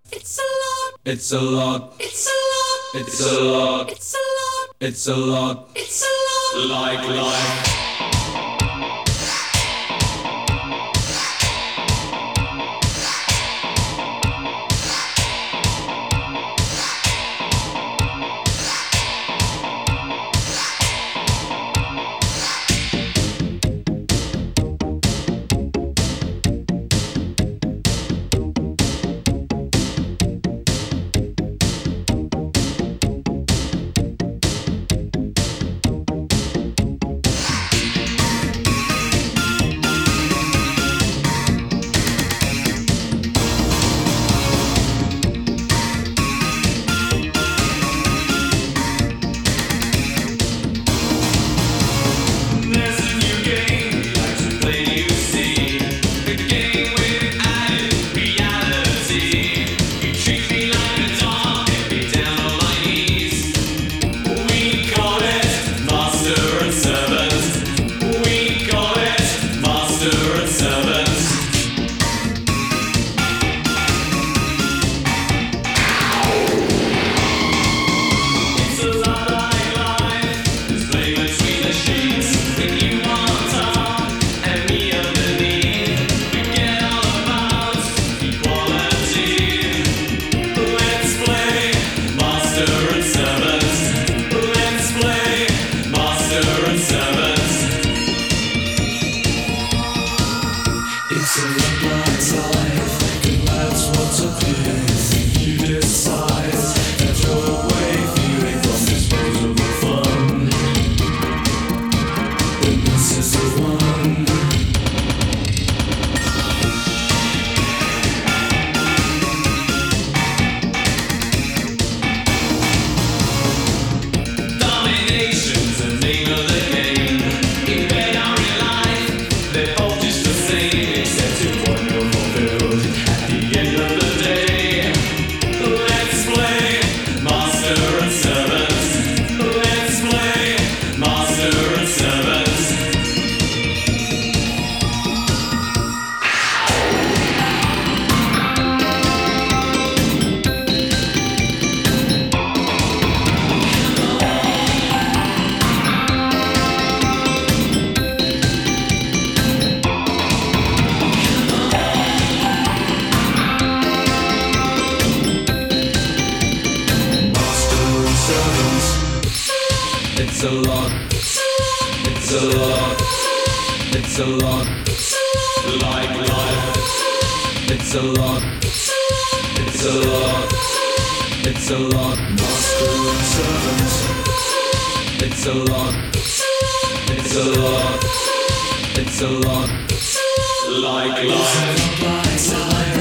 It's a lot. It's a lot. It's a lot. It's a lot. It's a lot. It's a lot. It's a lot. Like life. It's a lot. It's a lot. It's a lot. Like life. It's a lot. It's a lot. It's a lot. Master and servants. It's a lot. It's a lot. It's a lot. Like life.